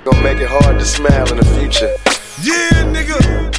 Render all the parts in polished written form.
gonna make it hard to smile in the future. Yeah, nigga.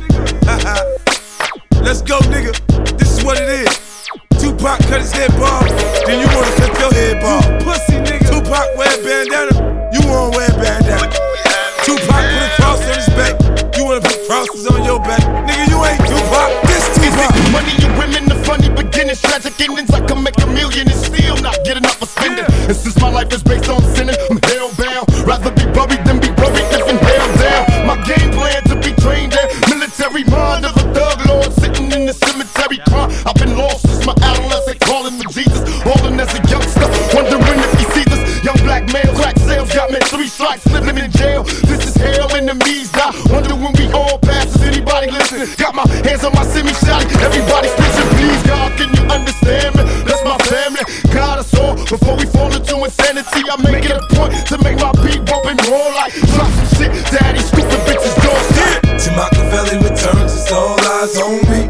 Let's go, nigga. This is what it is. Tupac cut his head bald, then you wanna cut your head bald. You pussy, nigga. Tupac wear a bandana, you wanna wear a bandana. Tupac put a cross on his back, you wanna put crosses on your back. Nigga, you ain't Tupac, this Tupac. Money and women, the funny beginnings, tragic endings. I can make a million and still not get enough for spending. And since my life is based on sinning, I'm hellbound. Rather be buried than be worried, living hell down. My game plan to be trained in military mind of a thug lord sitting in the cemetery crying. I've been lost since my adolescent, calling for Jesus, balling as a youngster, wondering if he sees us. Young black male, crack sales got me 3 strikes, living in jail. This is hell, enemies die. Wonder when we all pass. Is anybody listening? Got my hands on my semi-shotty. Everybody snitching, please God, can you understand me? That's my family. God us all before we fall into insanity. I make it a point to make my beat bump and roll like drop some shit. Daddy, stupid bitches don't stop. Till Machiavelli returns, it's all eyes on me.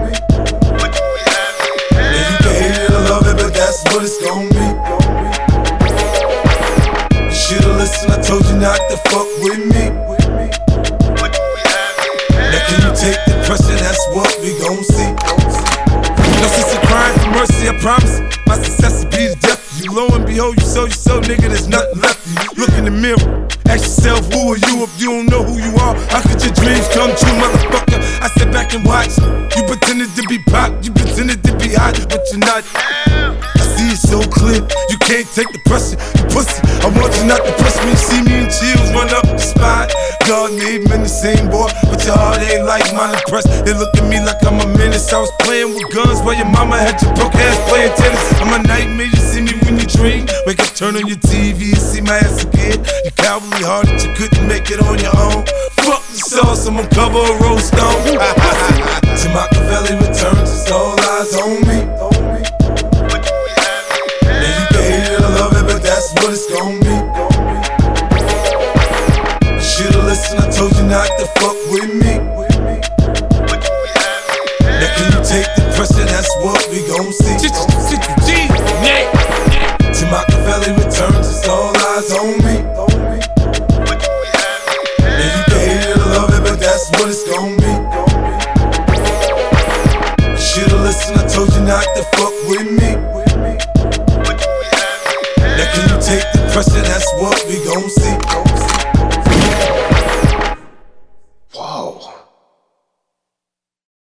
And you can hate it or love it, but that's what it's gon' be. You should've listened, I told you not to fuck with me. Now can you take the pressure, that's what we gon' see. No sense in crying for mercy, I promise. My success will be the death of you. Lo and behold, you so, nigga, there's nothing left of you. Look in the mirror, ask yourself, who are you if you don't know who you are? How could your dreams come true, motherfucker? I sit back and watch. You pretended to be pop, you pretended to be hot, but you're not. I see it so clear, you can't take the pressure, you pussy. I want you not to press me, see me in chills run up the spine. God made men the same, boy, but your heart ain't like mine. Impressed, they look at me like I'm a menace. I was playing with guns while your mama had your broke ass playing tennis. I'm a nightmare, you see me when you dream. Wake up, turn on your TV and see my ass again. You cowardly hearted, you couldn't make it on your own. Fuck the sauce, I'm gonna cover a roll stone. Till Machiavelli returns, it's all eyes on me. And you can hate it or love it, but that's what it's gon' be. You should've listened, I told you not to fuck with me. Now can you take the pressure, that's what we gon' see. Till Machiavelli returns, it's all eyes on me. And you can hate it or love it, but that's what it's gon' be. You should've listened, I told you not to fuck with me. Now can you take the pressure, that's what we gon' see.